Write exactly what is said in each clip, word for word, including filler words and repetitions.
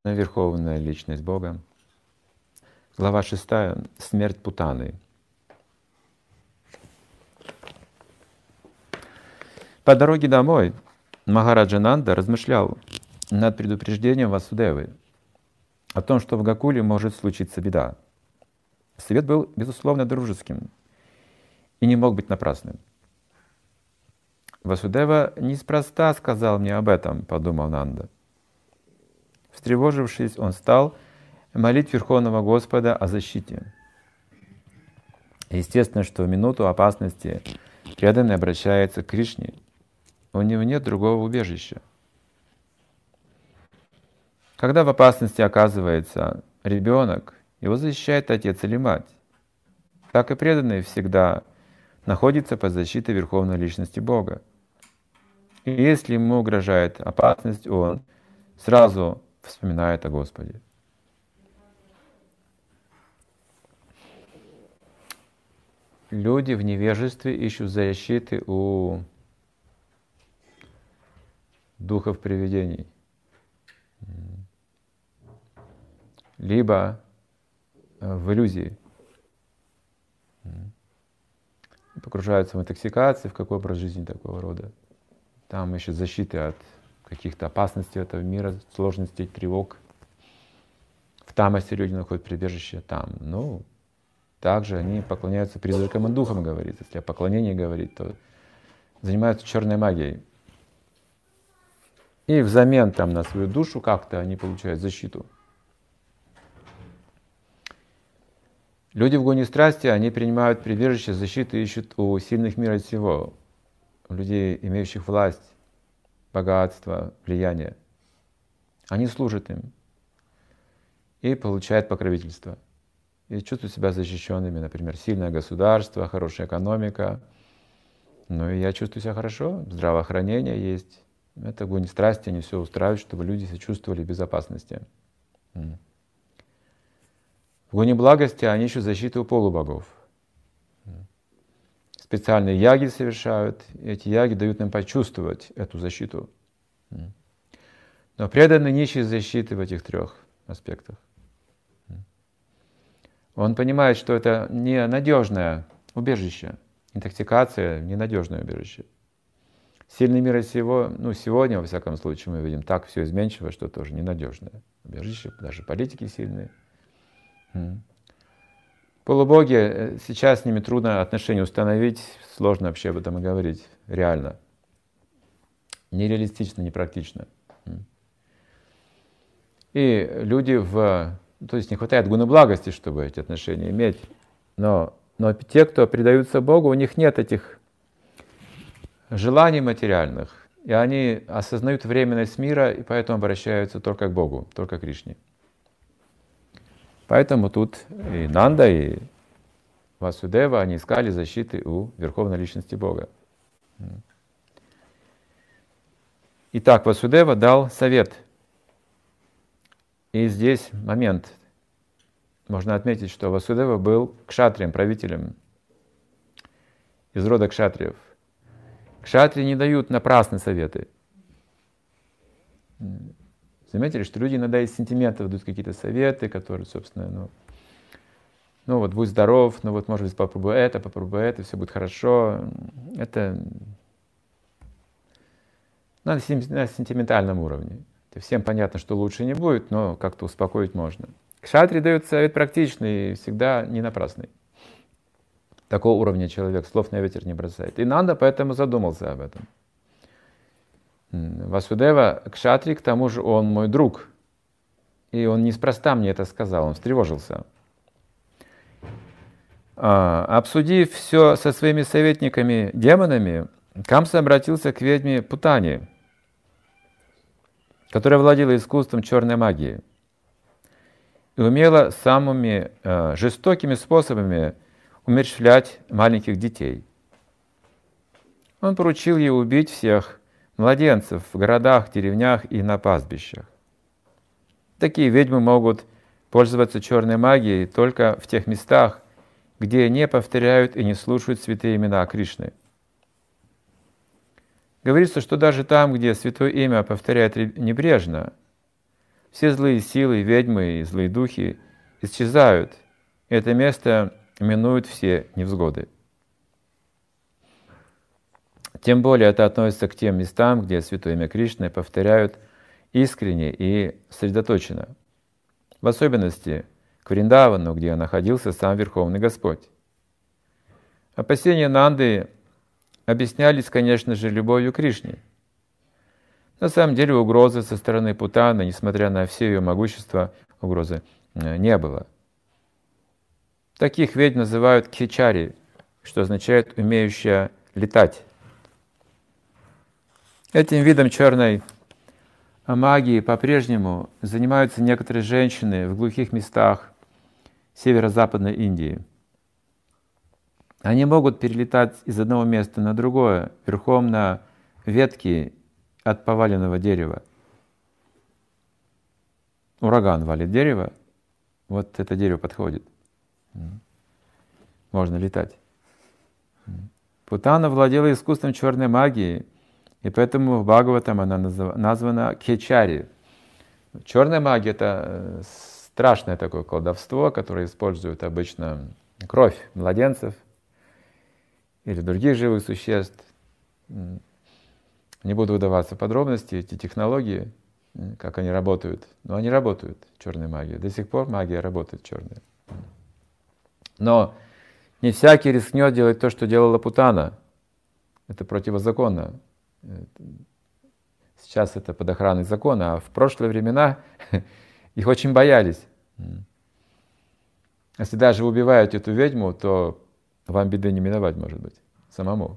Верховная Личность Бога. Глава шестая. Смерть Путаны. По дороге домой Махараджа Нанда размышлял над предупреждением Васудевы о том, что в Гокуле может случиться беда. Совет был, безусловно, дружеским и не мог быть напрасным. «Васудева неспроста сказал мне об этом», — подумал Нанда. Встревожившись, он стал молить Верховного Господа о защите. Естественно, что в минуту опасности преданный обращается к Кришне. У него нет другого убежища. Когда в опасности оказывается ребенок, его защищает отец или мать. Так и преданный всегда находится под защитой Верховной Личности Бога. И если ему угрожает опасность, он сразу вспоминает о Господе. Люди в невежестве ищут защиты у духов привидений, либо в иллюзии. Погружаются в интоксикации, в какой образ жизни такого рода. Там ищут защиты от каких-то опасностей этого мира, сложностей, тревог. В тамасе люди находят прибежище там. Ну, также они поклоняются призракам и духам, говорится. Если о поклонении говорить, то занимаются черной магией. И взамен там на свою душу как-то они получают защиту. Люди в гоне страсти, они принимают прибежище, защиту ищут у сильных мира сего, у людей, имеющих власть, богатство, влияние. Они служат им и получают покровительство. И чувствуют себя защищенными, например, сильное государство, хорошая экономика. Ну и я чувствую себя хорошо, здравоохранение есть. Это гоне страсти, они все устраивают, чтобы люди себя чувствовали в безопасности. В гоне благости они ищут защиту у полубогов. Специальные яги совершают, и эти яги дают нам почувствовать эту защиту. Но преданный не ищет защиты в этих трех аспектах. Он понимает, что это ненадежное убежище. Интоксикация — ненадежное убежище. Сильный мир сего, ну сегодня, во всяком случае, мы видим так все изменчиво, что тоже ненадежное убежище, даже политики сильные. Полубоги, сейчас с ними трудно отношения установить, сложно вообще об этом и говорить, реально. Нереалистично, непрактично. И люди в... То есть не хватает гуна благости, чтобы эти отношения иметь. Но, но те, кто предаются Богу, у них нет этих желаний материальных. И они осознают временность мира, и поэтому обращаются только к Богу, только к Кришне. Поэтому тут и Нанда, и Васудева, они искали защиты у Верховной Личности Бога. Итак, Васудева дал совет. И здесь момент. Можно отметить, что Васудева был кшатрием, правителем из рода кшатриев. Кшатрии не дают напрасные советы. Заметили, что люди иногда из сентиментов дают какие-то советы, которые, собственно, ну, ну вот будь здоров, ну вот, может быть, попробуй это, попробуй это, все будет хорошо. Это на сентиментальном уровне. Всем понятно, что лучше не будет, но как-то успокоить можно. Кшатри дают совет практичный и всегда не напрасный. Такого уровня человек слов на ветер не бросает. И Нанда поэтому задумался об этом. Васудева кшатри, к тому же он мой друг. И он неспроста мне это сказал, он встревожился. А, обсудив все со своими советниками-демонами, Камса обратился к ведьме Путане, которая владела искусством черной магии и умела самыми э, жестокими способами умерщвлять маленьких детей. Он поручил ей убить всех младенцев в городах, деревнях и на пастбищах. Такие ведьмы могут пользоваться черной магией только в тех местах, где не повторяют и не слушают святые имена Кришны. Говорится, что даже там, где святое имя повторяет небрежно, все злые силы, ведьмы и злые духи исчезают. И это место минует все невзгоды. Тем более это относится к тем местам, где Святое имя Кришны повторяют искренне и сосредоточенно. В особенности к Вриндавану, где находился сам Верховный Господь. Опасения Нанды объяснялись, конечно же, любовью к Кришне. На самом деле угрозы со стороны Путаны, несмотря на все ее могущество, угрозы не было. Таких ведьм называют кхичари, что означает «умеющая летать». Этим видом черной магии по-прежнему занимаются некоторые женщины в глухих местах северо-западной Индии. Они могут перелетать из одного места на другое, верхом на ветки от поваленного дерева. Ураган валит дерево, вот это дерево подходит. Можно летать. Путана владела искусством черной магии, и поэтому в Бхагаватам она названа кхичари. Черная магия — это страшное такое колдовство, которое используют обычно кровь младенцев или других живых существ. Не буду вдаваться в подробности, эти технологии, как они работают. Но они работают, черная магия. До сих пор магия работает черная. Но не всякий рискнет делать то, что делала Путана. Это противозаконно. Сейчас это под охраной закона, а в прошлые времена их очень боялись. Если даже убивают эту ведьму, то вам беды не миновать, может быть, самому.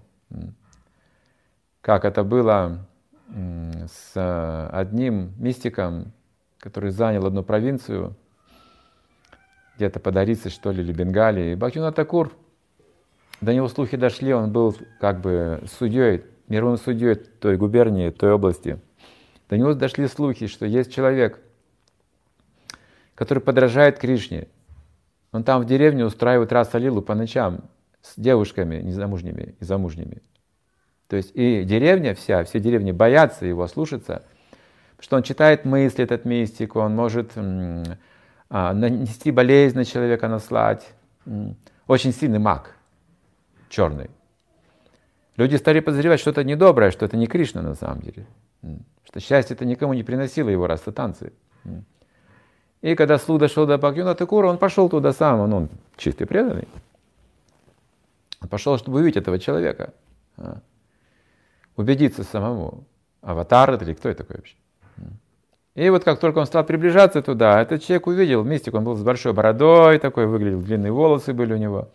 Как это было с одним мистиком, который занял одну провинцию, где-то под Орисой, что ли, или Бенгалии. И Бхактивинода Тхакур, до него слухи дошли, он был как бы судьей, мировым судьей той губернии, той области. До него дошли слухи, что есть человек, который подражает Кришне. Он там в деревне устраивает раса-лилу по ночам с девушками незамужними и замужними. То есть и деревня вся, все деревни боятся его слушаться, потому что он читает мысли, этот мистик, он может м- а, нанести болезнь на человека, наслать. М- очень сильный маг, черный. Люди стали подозревать, что это недоброе, что это не Кришна на самом деле. Что счастье это никому не приносило его раса танцы. И когда слух дошел до Бхактивинода Тхакура, он пошел туда сам, он, он чистый преданный. Он пошел, чтобы увидеть этого человека. Убедиться самому, аватар это или кто это такой вообще. И вот как только он стал приближаться туда, этот человек увидел, мистик, он был с большой бородой, такой выглядел, длинные волосы были у него.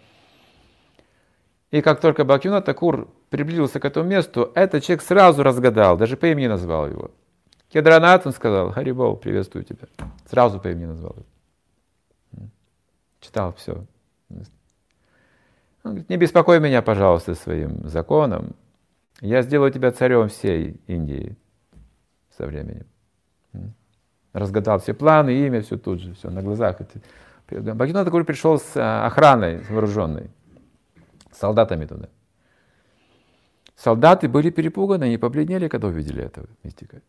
И как только Бхактивинода Тхакур приблизился к этому месту, этот человек сразу разгадал, даже по имени назвал его. Кедранат, он сказал: Харибол, приветствую тебя. Сразу по имени назвал его. Читал все. Он говорит: не беспокой меня, пожалуйста, своим законом. Я сделаю тебя царем всей Индии со временем. Разгадал все планы, имя, все тут же, все на глазах. Бхактивинода Тхакур пришел с охраной, с вооруженной, с солдатами туда. Солдаты были перепуганы, они побледнели, когда увидели этого мистика.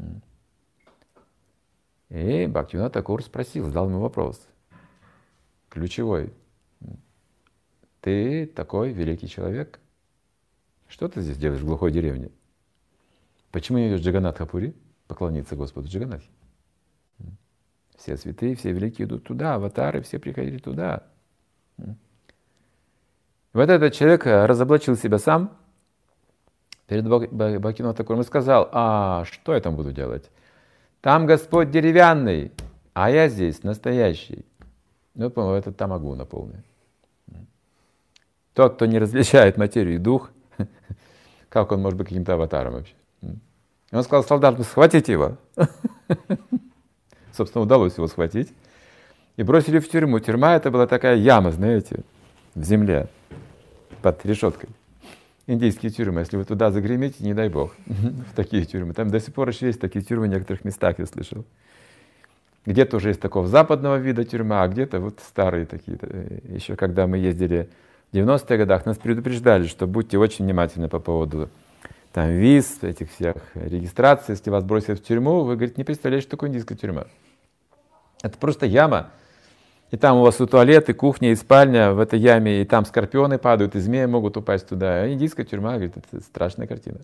И Бхактивинода Тхакур спросил, задал ему вопрос. Ключевой. Ты такой великий человек? Что ты здесь делаешь в глухой деревне? Почему не идешь в Джаганнатха-пури поклониться Господу Джаганнатхе? Все святые, все великие идут туда, аватары, все приходили туда. Вот этот человек разоблачил себя сам перед Бхактивинода Тхакуром и сказал: а что я там буду делать? Там Господь деревянный, а я здесь настоящий. Ну, по-моему, это тамагуна полная. Тот, кто не различает материю и дух, как он может быть каким-то аватаром вообще? И он сказал солдатам: схватите его. Собственно, удалось его схватить. И бросили в тюрьму. Тюрьма — это была такая яма, знаете, в земле, под решеткой. Индийские тюрьмы. Если вы туда загремите, не дай бог, в такие тюрьмы. Там до сих пор еще есть такие тюрьмы в некоторых местах, я слышал. Где-то уже есть такого западного вида тюрьма, а где-то вот старые такие. Еще когда мы ездили в девяностых годах, нас предупреждали, что будьте очень внимательны по поводу там виз, этих всех регистраций. Если вас бросят в тюрьму, вы, говорите, не представляете, что такое индийская тюрьма. Это просто яма. И там у вас и туалет, и кухня, и спальня в этой яме, и там скорпионы падают, и змеи могут упасть туда. А индийская тюрьма, говорит, это страшная картина.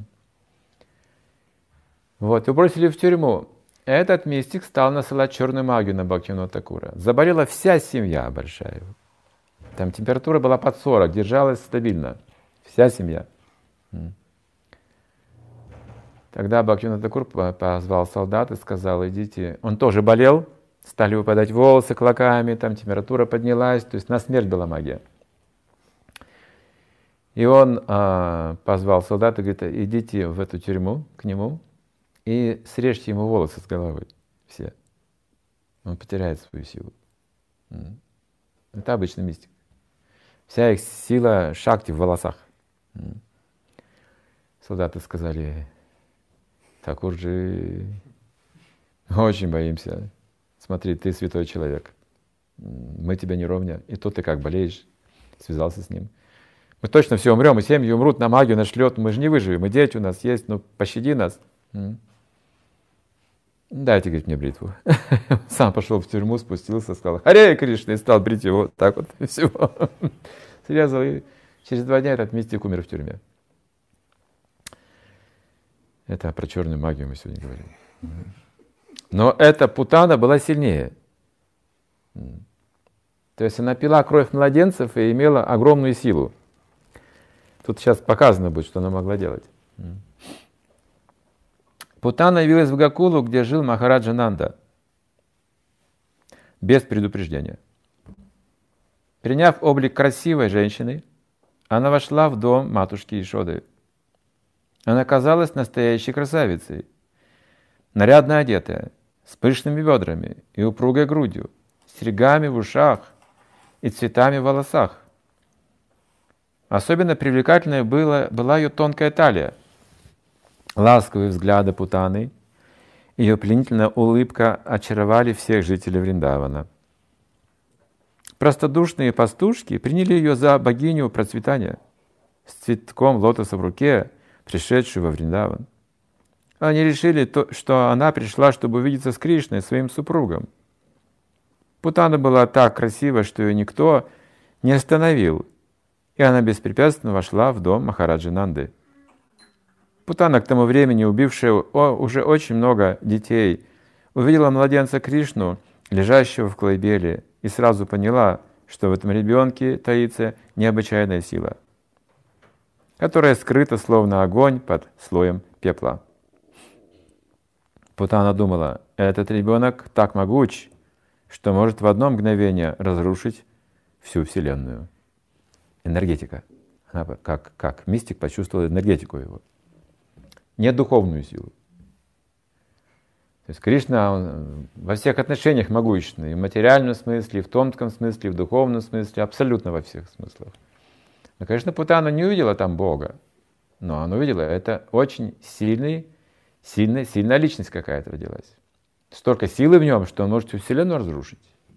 Вот, его бросили в тюрьму. Этот мистик стал насылать черную магию на Бхактивинода Тхакура. Заболела вся семья большая. Там температура была под сорок, держалась стабильно. Вся семья. Тогда Бхактивинода Тхакур позвал солдат и сказал: идите. Он тоже болел, стали выпадать волосы клоками, там температура поднялась, то есть на смерть была магия. И он а, позвал солдата и говорит: идите в эту тюрьму к нему и срежьте ему волосы с головы все. Он потеряет свою силу. Это обычный мистик. Вся их сила шакти в волосах. Солдаты сказали: Тхакурджи, очень боимся. Смотри, ты святой человек. Мы тебя не ровня. И то ты как болеешь. Связался с ним. Мы точно все умрем, и семьи умрут, на магию нашлет. Мы же не выживем, и дети у нас есть. Ну, пощади нас. Дайте, говорит, мне бритву. Сам пошел в тюрьму, спустился, сказал: Харе Кришна, и стал брить его. Так вот, и все. Срезал, и через два дня этот мистик умер в тюрьме. Это про черную магию мы сегодня говорим. Но эта Путана была сильнее. То есть она пила кровь младенцев и имела огромную силу. Тут сейчас показано будет, что она могла делать. Путана явилась в Гакулу, где жил Махараджа Нанда, без предупреждения. Приняв облик красивой женщины, она вошла в дом матушки Ишоды. Она казалась настоящей красавицей, нарядно одетая, с пышными бедрами и упругой грудью, с серьгами в ушах и цветами в волосах. Особенно привлекательной была, была ее тонкая талия, ласковые взгляды Путаны, ее пленительная улыбка очаровали всех жителей Вриндавана. Простодушные пастушки приняли ее за богиню процветания с цветком лотоса в руке, пришедшую во Вриндаван. Они решили, что она пришла, чтобы увидеться с Кришной, своим супругом. Путана была так красива, что ее никто не остановил, и она беспрепятственно вошла в дом Махараджи Нанды. Путана, к тому времени убившая уже очень много детей, увидела младенца Кришну, лежащего в колыбели, и сразу поняла, что в этом ребенке таится необычайная сила, которая скрыта словно огонь под слоем пепла. Путана думала: этот ребенок так могуч, что может в одно мгновение разрушить всю Вселенную. Энергетика. Она как, как мистик почувствовала энергетику его. Не духовную силу. То есть Кришна он во всех отношениях могущественный. И в материальном смысле, и в тонком смысле, и в духовном смысле, абсолютно во всех смыслах. Но, конечно, Путана не увидела там Бога. Но она увидела, это очень сильный, сильная, сильная личность какая-то родилась. Столько силы в нем, что он может всю Вселенную разрушить.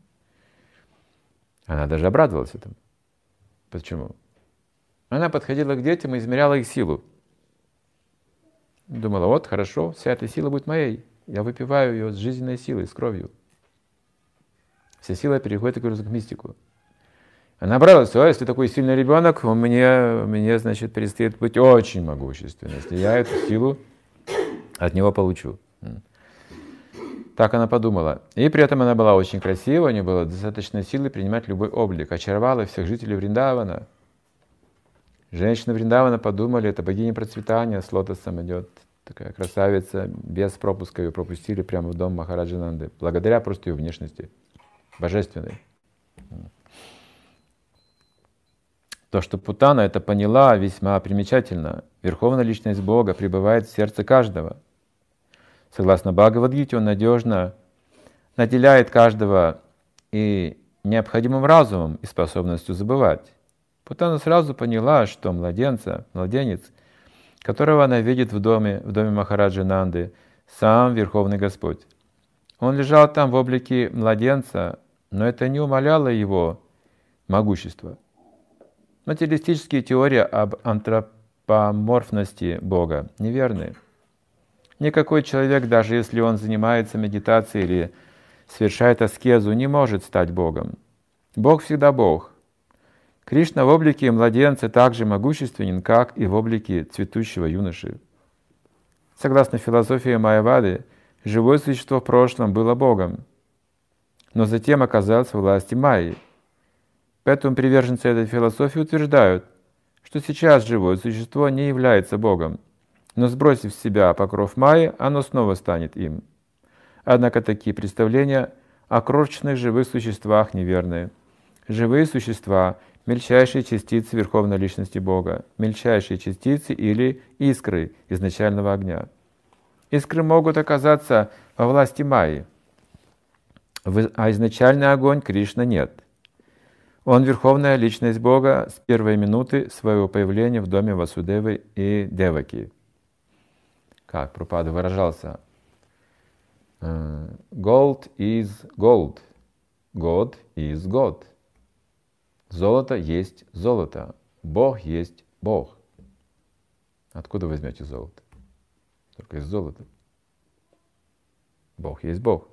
Она даже обрадовалась этому. Почему? Она подходила к детям и измеряла их силу. Думала: вот, хорошо, вся эта сила будет моей. Я выпиваю ее с жизненной силой, с кровью. Вся сила переходит к мистику. Она обрадовалась: о, если такой сильный ребенок, он мне, мне, значит, перестает быть очень могущественным, если я эту силу от него получу. Так она подумала. И при этом она была очень красива, у нее было достаточно силы принимать любой облик, очаровала всех жителей Вриндавана. Женщины Вриндавана подумали: это богиня процветания, с лотосом идет, такая красавица, без пропуска ее пропустили прямо в дом Махараджи Нанды, благодаря просто ее внешности, божественной. То, что Путана это поняла, весьма примечательно. Верховная личность Бога пребывает в сердце каждого. Согласно Бхагавад-гите, он надежно наделяет каждого и необходимым разумом и способностью забывать. Путана сразу поняла, что младенца, младенец, которого она видит в доме, в доме Махараджи Нанды, сам Верховный Господь. Он лежал там в облике младенца, но это не умаляло его могущества. Материалистические теории об антропоморфности Бога неверны. Никакой человек, даже если он занимается медитацией или совершает аскезу, не может стать Богом. Бог всегда Бог. Кришна в облике младенца также могущественен, как и в облике цветущего юноши. Согласно философии Майявады, живое существо в прошлом было Богом, но затем оказалось в власти Майи. Поэтому приверженцы этой философии утверждают, что сейчас живое существо не является Богом, но сбросив с себя покров Майи, оно снова станет им. Однако такие представления о крошечных живых существах неверны. Живые существа — мельчайшие частицы Верховной Личности Бога, мельчайшие частицы или искры изначального огня. Искры могут оказаться во власти Майи, а изначальный огонь Кришна нет. Он — Верховная Личность Бога с первой минуты своего появления в доме Васудевы и Деваки. Как Прабхупада выражался? Gold is gold. God is God. Золото есть золото. Бог есть Бог. Откуда возьмете золото? Только из золота. Бог есть Бог.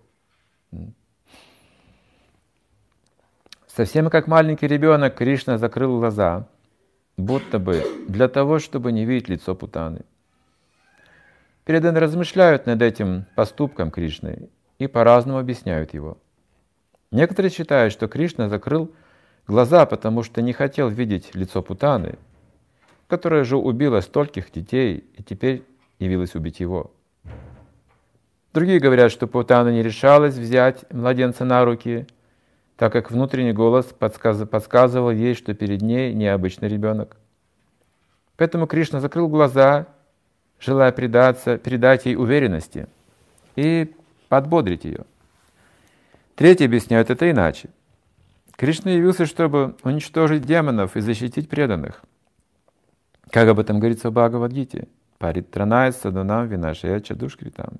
Совсем как маленький ребенок, Кришна закрыл глаза, будто бы для того, чтобы не видеть лицо Путаны. Преданные размышляют над этим поступком Кришны и по-разному объясняют его. Некоторые считают, что Кришна закрыл глаза, потому что не хотел видеть лицо Путаны, которая же убила стольких детей и теперь явилась убить его. Другие говорят, что Путана не решалась взять младенца на руки, так как внутренний голос подсказ... подсказывал ей, что перед ней необычный ребенок. Поэтому Кришна закрыл глаза, желая предаться, передать ей уверенности и подбодрить ее. Третьи объясняют это иначе. Кришна явился, чтобы уничтожить демонов и защитить преданных. Как об этом говорится в Бхагавад-гите. Паритраная садунам винашая чадушкритам.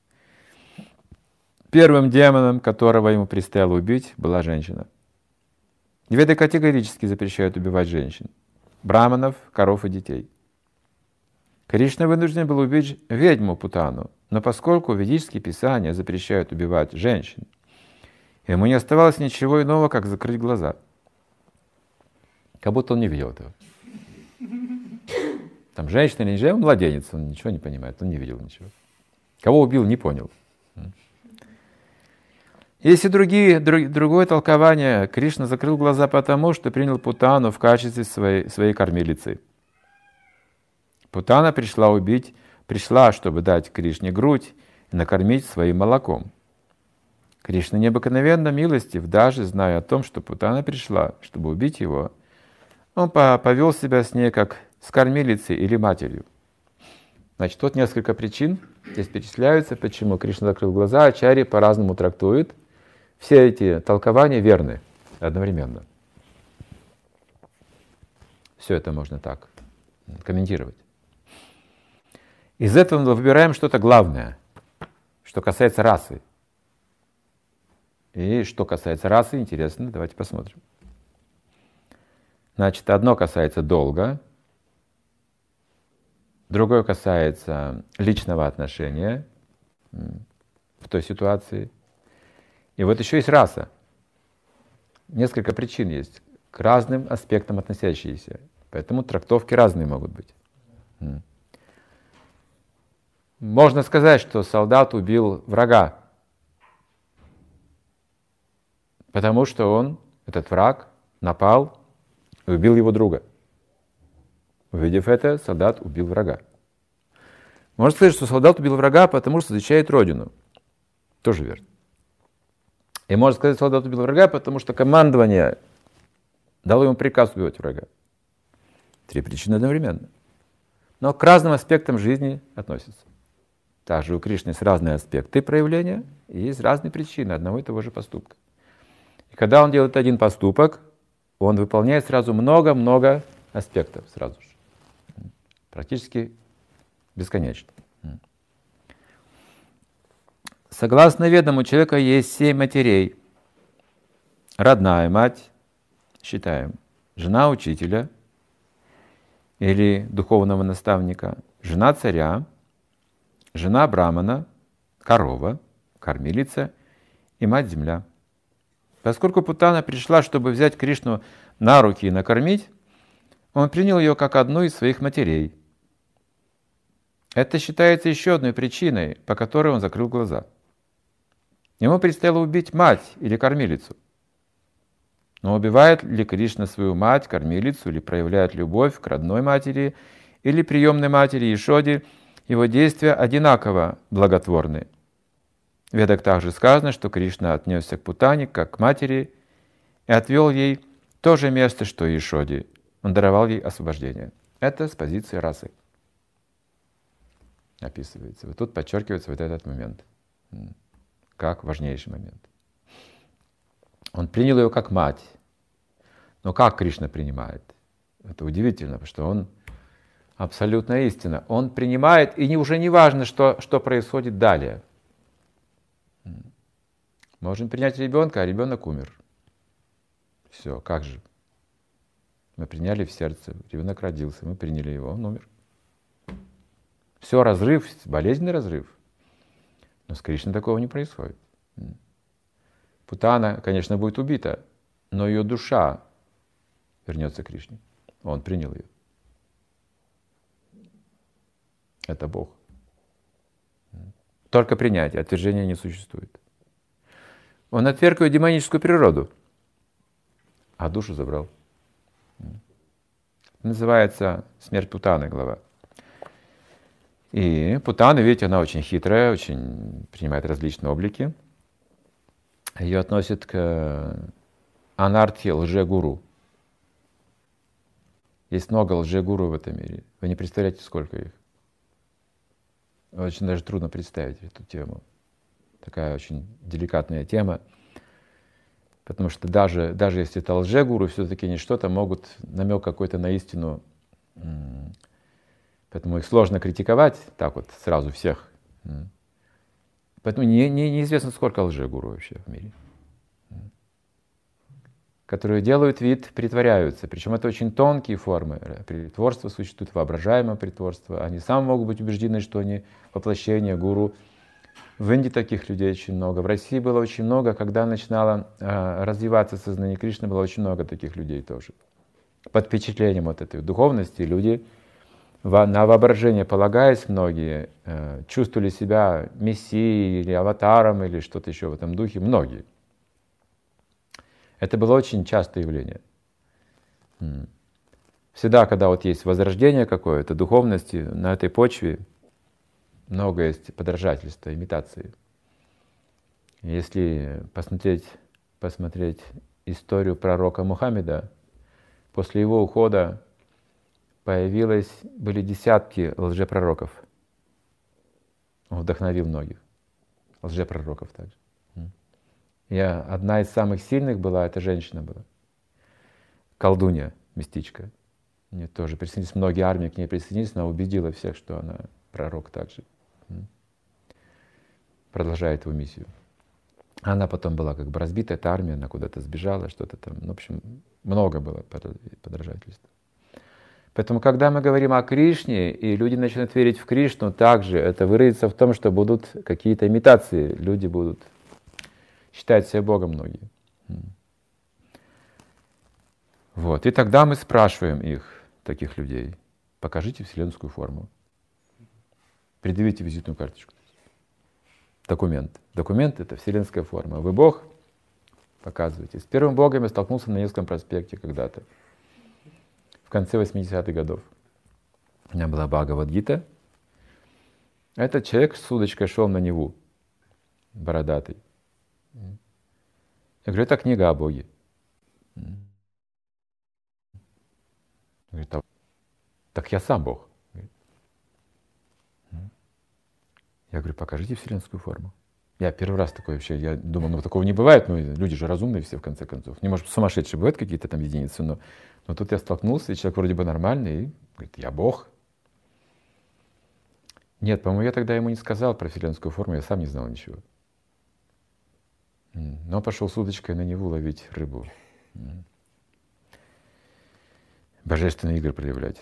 Первым демоном, которого ему предстояло убить, была женщина. Веды категорически запрещают убивать женщин, браманов, коров и детей. Кришна вынужден был убить ведьму Путану, но поскольку ведические писания запрещают убивать женщин, ему не оставалось ничего иного, как закрыть глаза. Как будто он не видел этого. Там женщина или не женщина, он младенец, он ничего не понимает, он не видел ничего. Кого убил, не понял. Есть и другие, друг, другое толкование. Кришна закрыл глаза потому, что принял Путану в качестве своей, своей кормилицы. Путана пришла убить, пришла, чтобы дать Кришне грудь и накормить своим молоком. Кришна необыкновенно милостив, даже зная о том, что Путана пришла, чтобы убить его, он повел себя с ней как с кормилицей или матерью. Значит, тут несколько причин здесь перечисляются, почему Кришна закрыл глаза, ачарьи по-разному трактуют. Все эти толкования верны одновременно. Все это можно так комментировать. Из этого мы выбираем что-то главное, что касается расы. И что касается расы, интересно, давайте посмотрим. Значит, одно касается долга, другое касается личного отношения в той ситуации. И вот еще есть раса. Несколько причин есть, к разным аспектам относящиеся. Поэтому трактовки разные могут быть. Можно сказать, что солдат убил врага, потому что он, этот враг, напал и убил его друга. Увидев это, солдат убил врага. Можно сказать, что солдат убил врага, потому что защищает родину. Тоже верно. И можно сказать, что солдат убил врага, потому что командование дало ему приказ убивать врага. Три причины одновременно. Но к разным аспектам жизни относятся. Также у Кришны есть разные аспекты проявления, и есть разные причины одного и того же поступка. И когда он делает один поступок, он выполняет сразу много-много аспектов сразу же. Практически бесконечно. Согласно ведам, у человека есть семь матерей. Родная мать, считаем, жена учителя или духовного наставника, жена царя, жена брамана, корова, кормилица и мать-земля. Поскольку Путана пришла, чтобы взять Кришну на руки и накормить, он принял ее как одну из своих матерей. Это считается еще одной причиной, по которой он закрыл глаза. Ему предстояло убить мать или кормилицу. Но убивает ли Кришна свою мать, кормилицу, или проявляет любовь к родной матери или приемной матери Ешоде, его действия одинаково благотворны. В Ведах также сказано, что Кришна отнесся к Путане как к матери и отвел ей то же место, что и Ешоде. Он даровал ей освобождение. Это с позиции расы описывается. Вот тут подчеркивается вот этот момент, как важнейший момент. Он принял ее как мать. Но как Кришна принимает? Это удивительно, потому что он абсолютная истина. Он принимает, и уже не важно, что, что происходит далее. Можем принять ребенка, а ребенок умер. Все, как же? Мы приняли в сердце, ребенок родился, мы приняли его, он умер. Все, разрыв, болезненный разрыв. Но с Кришной такого не происходит. Путана, конечно, будет убита, но ее душа вернется к Кришне. Он принял ее. Это Бог. Только принятие, отвержения не существует. Он отверг ее демоническую природу, а душу забрал. Называется «Смерть Путаны» глава. И Путана, видите, она очень хитрая, очень принимает различные облики. Ее относят к анархии лже-гуру. Есть много лже-гуру в этом мире. Вы не представляете, сколько их. Очень даже трудно представить эту тему. Такая очень деликатная тема. Потому что даже, даже если это лже-гуру, все-таки они что-то могут, намек какой-то на истину. Поэтому их сложно критиковать так вот сразу всех. Поэтому не, не, неизвестно, сколько лже-гуру вообще в мире. Которые делают вид, притворяются. Причем это очень тонкие формы. Притворство существует, воображаемое притворство. Они сами могут быть убеждены, что они воплощение гуру. В Индии таких людей очень много. В России было очень много. Когда начинало э, развиваться сознание Кришны, было очень много таких людей тоже. Под впечатлением вот этой духовности люди, во, на воображение полагаясь, многие э, чувствовали себя мессией или аватаром или что-то еще в этом духе. Многие. Это было очень частое явление. Всегда, когда вот есть возрождение какое-то духовности, на этой почве много есть подражательства, имитации. Если посмотреть, посмотреть историю пророка Мухаммеда, после его ухода появилось, были десятки лжепророков. Он вдохновил многих. Лжепророков также. И одна из самых сильных была, эта женщина была. Колдунья, мистичка. Мне тоже присоединились, многие армии к ней присоединились, она убедила всех, что она пророк также. Продолжает его миссию. Она потом была как бы разбита, эта армия, она куда-то сбежала, что-то там. В общем, много было подражательств. Поэтому, когда мы говорим о Кришне, и люди начинают верить в Кришну, также это выразится в том, что будут какие-то имитации, люди будут считать себя Богом многие. Вот. И тогда мы спрашиваем их, таких людей, покажите вселенскую форму. Предъявите визитную карточку. Документ. Документ — это вселенская форма. Вы Бог? Показывайте. С первым Богом я столкнулся на Невском проспекте когда-то, в конце восьмидесятых годов. У меня была Бхагавад-гита. Этот человек с удочкой шел на Неву, бородатый. Я говорю, это книга о Боге. Говорит, так я сам Бог. Я говорю, покажите вселенскую форму. Я первый раз такой вообще, я думал, ну такого не бывает, ну люди же разумные все в конце концов. Не может, сумасшедшие бывают какие-то там единицы, но, но тут я столкнулся, и человек вроде бы нормальный, и говорит, я Бог. Нет, по-моему, я тогда ему не сказал про вселенскую форму, я сам не знал ничего. Но пошел с удочкой на Неву ловить рыбу. Божественные игры проявлять.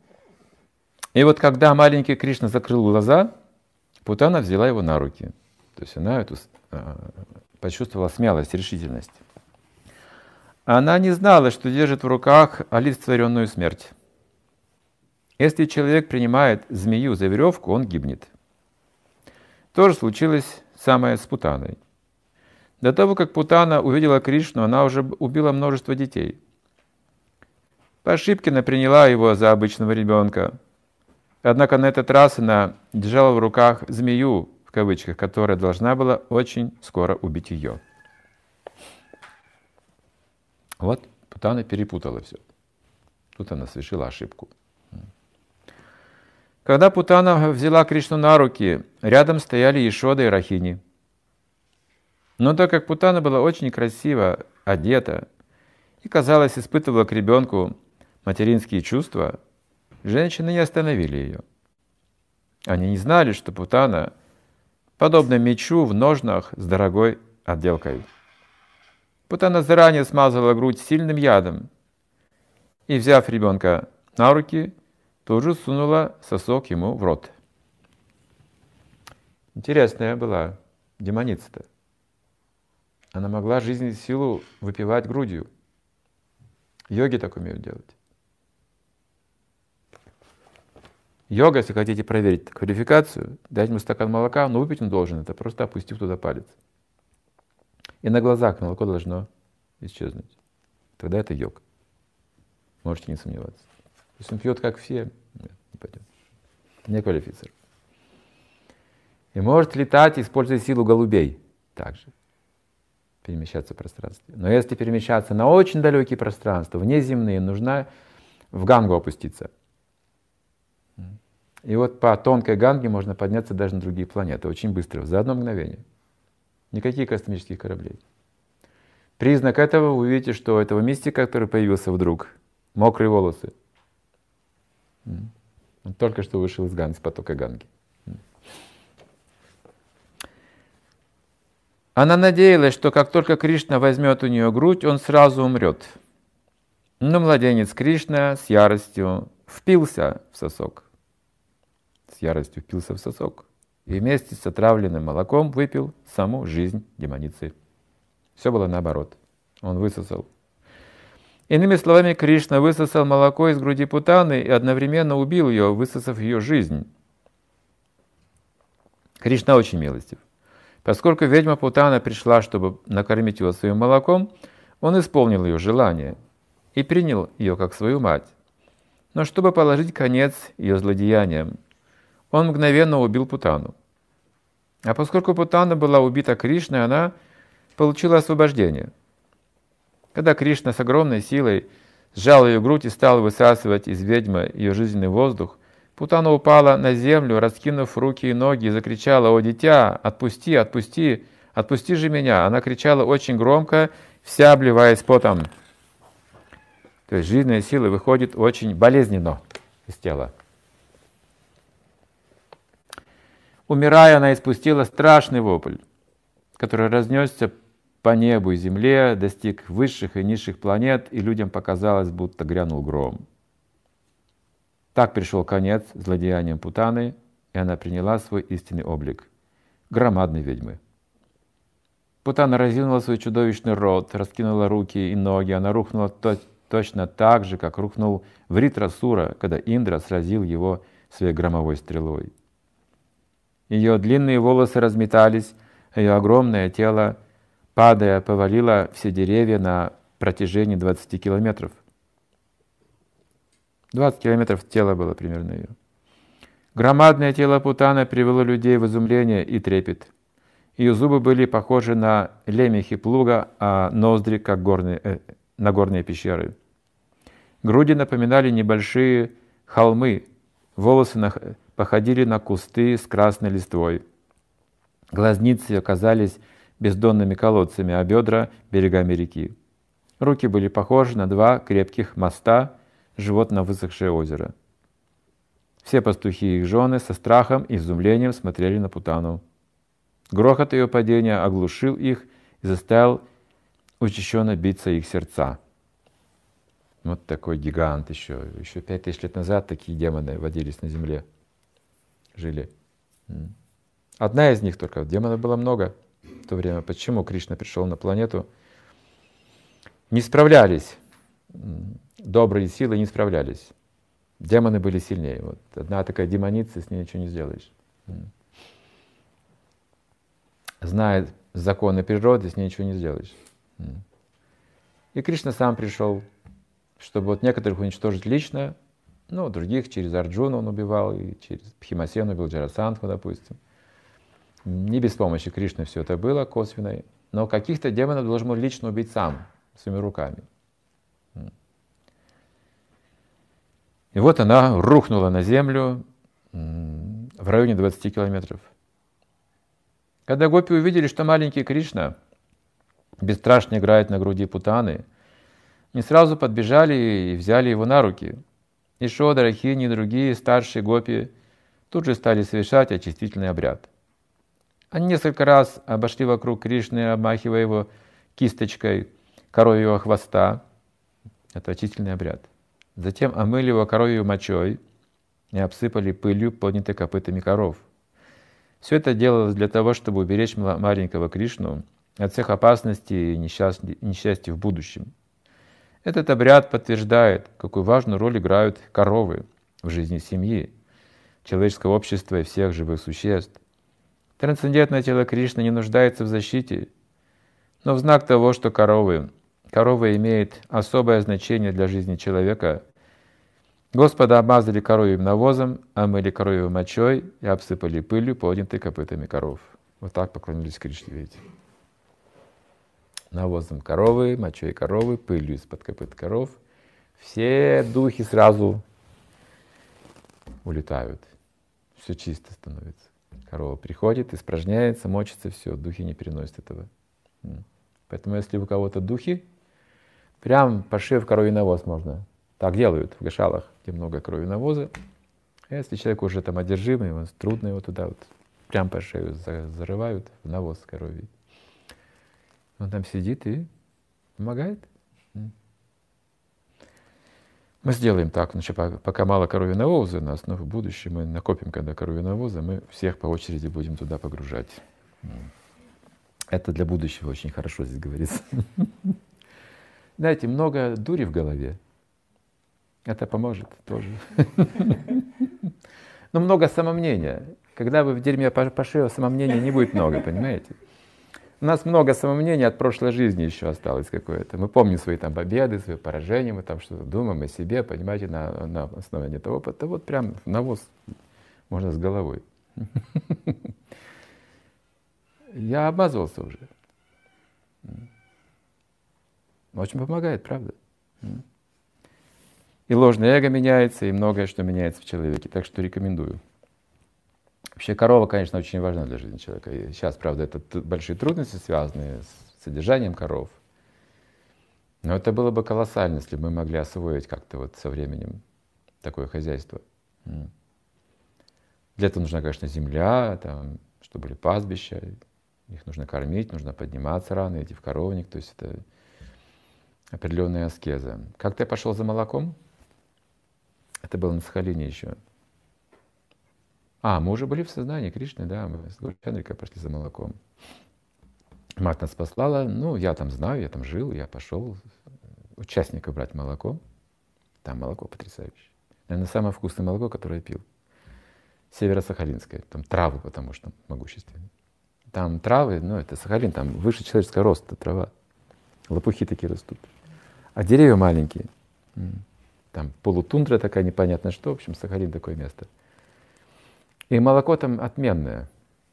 И вот когда маленький Кришна закрыл глаза, Путана взяла его на руки То есть она эту, почувствовала смелость, решительность. Она не знала, что держит в руках олицетворенную смерть. Если человек принимает змею за веревку, он гибнет. То же случилось самое с Путаной. До того, как Путана увидела Кришну, она уже убила множество детей. По ошибке она приняла его за обычного ребенка. Однако на этот раз она держала в руках змею, в кавычках, которая должна была очень скоро убить ее. Вот Путана перепутала все. Тут она совершила ошибку. Когда Путана взяла Кришну на руки, рядом стояли Ешода и Рахини. Но так как Путана была очень красиво одета и, казалось, испытывала к ребенку материнские чувства, женщины не остановили ее. Они не знали, что Путана подобна мечу в ножнах с дорогой отделкой. Путана заранее смазала грудь сильным ядом и, взяв ребенка на руки, тут же сунула сосок ему в рот. Интересная была демоница-то. Она могла жизнь и силу выпивать грудью. Йоги так умеют делать. Йога, если хотите проверить квалификацию, дать ему стакан молока, но выпить он должен это, просто опустив туда палец. И на глазах молоко должно исчезнуть. Тогда это йог. Можете не сомневаться. Если он пьет, как все, нет, не пойдет. Не квалифицирован. И может летать, используя силу голубей также. Перемещаться в пространстве. Но если перемещаться на очень далекие пространства, внеземные, нужно в Гангу опуститься. И вот по тонкой Ганге можно подняться даже на другие планеты. Очень быстро, за одно мгновение. Никаких космических кораблей. Признак этого вы увидите, что у этого мистика, который появился вдруг, мокрые волосы. Он только что вышел из Ганги, с потока Ганги. Она надеялась, что как только Кришна возьмет у нее грудь, он сразу умрет. Но младенец Кришна с яростью впился в сосок. С яростью впился в сосок. И вместе с отравленным молоком выпил саму жизнь демоницы. Все было наоборот. Он высосал. Иными словами, Кришна высосал молоко из груди Путаны и одновременно убил ее, высосав ее жизнь. Кришна очень милостив. Поскольку ведьма Путана пришла, чтобы накормить его своим молоком, он исполнил ее желание и принял ее как свою мать. Но чтобы положить конец ее злодеяниям, он мгновенно убил Путану. А поскольку Путана была убита Кришной, она получила освобождение. Когда Кришна с огромной силой сжал ее грудь и стал высасывать из ведьмы ее жизненный воздух, Путана упала на землю, раскинув руки и ноги, и закричала: «О, дитя, отпусти, отпусти, отпусти же меня!» Она кричала очень громко, вся обливаясь потом. То есть жизненная сила выходит очень болезненно из тела. Умирая, она испустила страшный вопль, который разнесся по небу и земле, достиг высших и низших планет, и людям показалось, будто грянул гром. Так пришел конец злодеяниям Путаны, и она приняла свой истинный облик — громадной ведьмы. Путана разинула свой чудовищный рот, раскинула руки и ноги. Она рухнула то- точно так же, как рухнул Вритрасура, когда Индра сразил его своей громовой стрелой. Ее длинные волосы разметались, а ее огромное тело, падая, повалило все деревья на протяжении двадцати километров. двадцать километров тела было примерно ее. Громадное тело Путаны привело людей в изумление и трепет. Ее зубы были похожи на лемехи плуга, а ноздри как горные, э, на горные пещеры. Груди напоминали небольшие холмы, волосы на, походили на кусты с красной листвой. Глазницы оказались бездонными колодцами, а бедра — берегами реки. Руки были похожи на два крепких моста, живот на высохшее озеро. Все пастухи и их жены со страхом и изумлением смотрели на Путану. Грохот ее падения оглушил их и заставил учащенно биться их сердца. Вот такой гигант еще. Еще пять тысяч лет назад такие демоны водились на земле. Жили. Одна из них только. Демонов было много в то время. Почему Кришна пришел на планету? Не справлялись. Добрые силы не справлялись. Демоны были сильнее. Вот одна такая демоница, с ней ничего не сделаешь. Знает законы природы, с ней ничего не сделаешь. И Кришна сам пришел, чтобы вот некоторых уничтожить лично, ну, других через Арджуну он убивал, и через Бхимасену убил Джарасандху, допустим. Не без помощи Кришны все это было косвенно, но каких-то демонов должен был лично убить сам, своими руками. И вот она рухнула на землю в районе двадцати километров. Когда гопи увидели, что маленький Кришна бесстрашно играет на груди Путаны, они сразу подбежали и взяли его на руки. Ишода, Рахини и другие старшие гопи тут же стали совершать очистительный обряд. Они несколько раз обошли вокруг Кришны, обмахивая его кисточкой коровьего хвоста. Это очистительный обряд. Затем омыли его коровьей мочой и обсыпали пылью, поднятой копытами коров. Все это делалось для того, чтобы уберечь маленького Кришну от всех опасностей и несчастья в будущем. Этот обряд подтверждает, какую важную роль играют коровы в жизни семьи, человеческого общества и всех живых существ. Трансцендентное тело Кришны не нуждается в защите, но в знак того, что коровы, корова имеет особое значение для жизни человека, Господа обмазали коровьим навозом, омыли коровьей мочой и обсыпали пылью, поднятой копытами коров. Вот так поклонились Кришне, видите. Навозом коровы, мочой коровы, пылью из-под копыт коров. Все духи сразу улетают. Все чисто становится. Корова приходит, испражняется, мочится, все, духи не переносят этого. Поэтому если у кого-то духи, прям по шею в коровий навоз можно. Так делают в гашалах, где много крови навоза. А если человек уже там одержимый, он, трудно его туда вот прям по шею зарывают в навоз коровий. Он там сидит и помогает. Мы сделаем так, значит, пока мало коровьего навоза у нас, но в будущем мы накопим, когда коровьего навоза, мы всех по очереди будем туда погружать. Это для будущего очень хорошо здесь говорится. Знаете, много дури в голове. Это поможет тоже. Но много самомнения. Когда вы в дерьме по шею, самомнения не будет много, понимаете? У нас много самомнения от прошлой жизни еще осталось какое-то. Мы помним свои там победы, свои поражения, мы там что-то думаем о себе, понимаете, на, на основании этого опыта. Вот прям навоз можно с головой. Я обмазывался уже. Очень помогает, правда? И ложное эго меняется, и многое что меняется в человеке. Так что рекомендую. Вообще корова, конечно, очень важна для жизни человека. И сейчас, правда, это большие трудности, связанные с содержанием коров. Но это было бы колоссально, если бы мы могли освоить как-то вот со временем такое хозяйство. Для этого нужна, конечно, земля, там, чтобы были пастбища. Их нужно кормить, нужно подниматься рано, идти в коровник. То есть это определенная аскеза. Как-то я пошел за молоком. Это было на Сахалине еще. А, мы уже были в сознании Кришны, да, мы с Гуру-Чандрикой пошли за молоком. Мать нас послала, ну, я там знаю, я там жил, я пошел участника брать молоко. Там молоко потрясающее. Наверное, самое вкусное молоко, которое я пил. Северо-сахалинское, там травы, потому что могущественные. Там травы, ну, это Сахалин, там выше человеческого роста трава. Лопухи такие растут. А деревья маленькие. Там полутундра такая, непонятно что. В общем, Сахалин такое место. И молоко там отменное.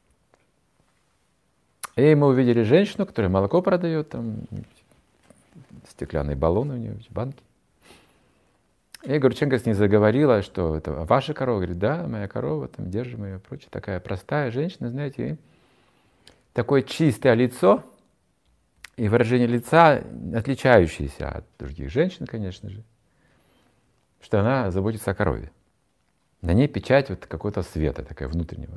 И мы увидели женщину, которая молоко продает, там стеклянные баллоны у нее, банки. И Гурченко с ней заговорила, что это ваша корова. Говорит, да, моя корова, там держим ее, прочее. Такая простая женщина, знаете, такое чистое лицо и выражение лица, отличающееся от других женщин, конечно же, что она заботится о корове. На ней печать вот какого-то света, такая внутреннего.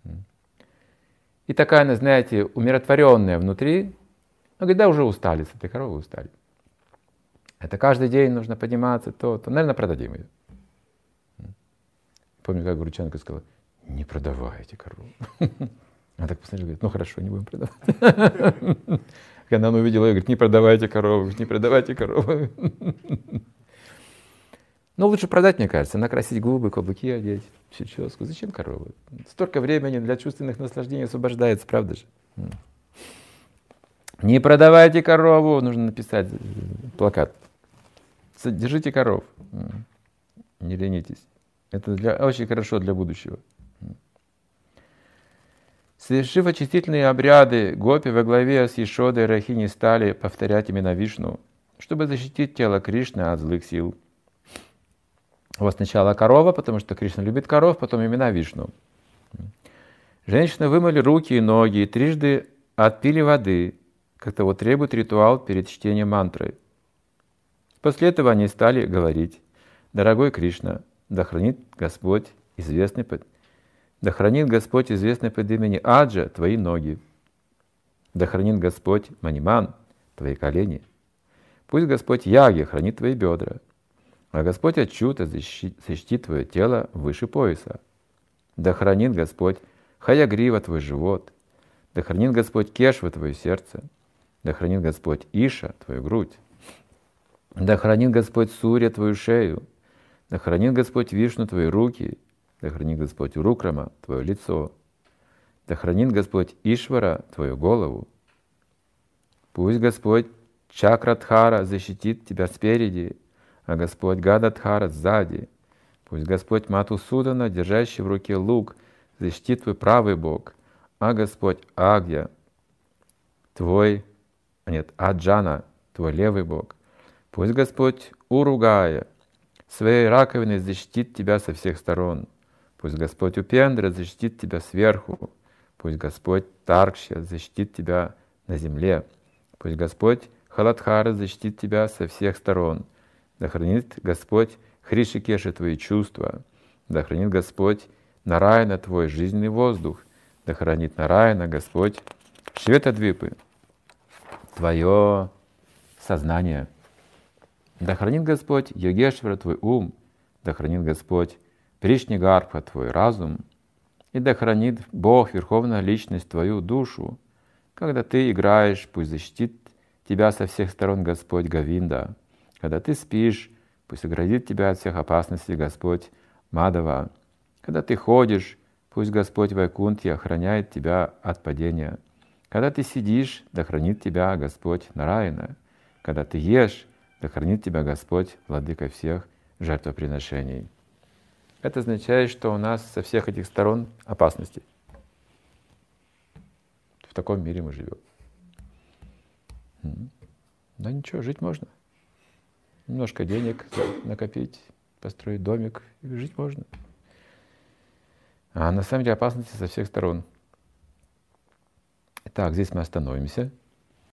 И такая она, знаете, умиротворенная внутри. Ну, говорит, да, уже устали, с этой коровы устали. Это каждый день нужно подниматься, то, то, наверное, продадим ее. Помню, как Гурченко сказала, не продавайте корову. Она так посмотрела, говорит, ну хорошо, не будем продавать. Когда она увидела ее, говорит, не продавайте корову, не продавайте корову. Ну, лучше продать, мне кажется, накрасить губы, каблуки одеть, прическу. Зачем коровы? Столько времени для чувственных наслаждений освобождается, правда же? Не продавайте корову, нужно написать плакат. Держите коров, не ленитесь. Это для, очень хорошо для будущего. Совершив очистительные обряды, гопи во главе с Ешодой и Рахини стали повторять имена Вишну, чтобы защитить тело Кришны от злых сил. Вот сначала корова, потому что Кришна любит коров, потом имена Вишну. Женщины вымыли руки и ноги и трижды отпили воды, как того требует ритуал перед чтением мантры. После этого они стали говорить: «Дорогой Кришна, да хранит Господь известный под... да хранит Господь известный под именем Аджа твои ноги, да хранит Господь Маниман твои колени, пусть Господь Яги хранит твои бедра, а Господь Ачута защитит твое тело выше пояса, да хранит Господь Хаягрива твой живот, да хранит Господь Кешва твое сердце, да хранит Господь Иша твою грудь, да хранит Господь Сурья твою шею, да хранит Господь Вишну твои руки, да хранит Господь Урукрама твое лицо, да хранит Господь Ишвара твою голову. Пусть Господь Чакрадхара защитит тебя спереди, а Господь Гададхара сзади. Пусть Господь Матусудана, держащий в руке лук, защитит твой правый бок, а Господь Агья, твой, нет, Аджана, твой левый бок. Пусть Господь Уругая своей раковиной защитит тебя со всех сторон. Пусть Господь Упендра защитит тебя сверху. Пусть Господь Таркшя защитит тебя на земле. Пусть Господь Халадхара защитит тебя со всех сторон. Да хранит Господь Хришикеши твои чувства. Да хранит Господь Нараяна твой жизненный воздух. Да хранит Нараяна Господь Шветадвипы твое сознание. Да хранит Господь Йогешвара твой ум. Да хранит Господь Пришнигарбха твой разум. И да хранит Бог, Верховная Личность, твою душу. Когда ты играешь, пусть защитит тебя со всех сторон Господь Говинда. Когда ты спишь, пусть оградит тебя от всех опасностей Господь Мадава. Когда ты ходишь, пусть Господь Вайкунтхи охраняет тебя от падения. Когда ты сидишь, да хранит тебя Господь Нараяна. Когда ты ешь, да хранит тебя Господь, Владыка всех жертвоприношений. Это означает, что у нас со всех этих сторон опасности. В таком мире мы живем. Да ничего, жить можно. Немножко денег накопить, построить домик, и жить можно. А на самом деле опасности со всех сторон. Итак, здесь мы остановимся.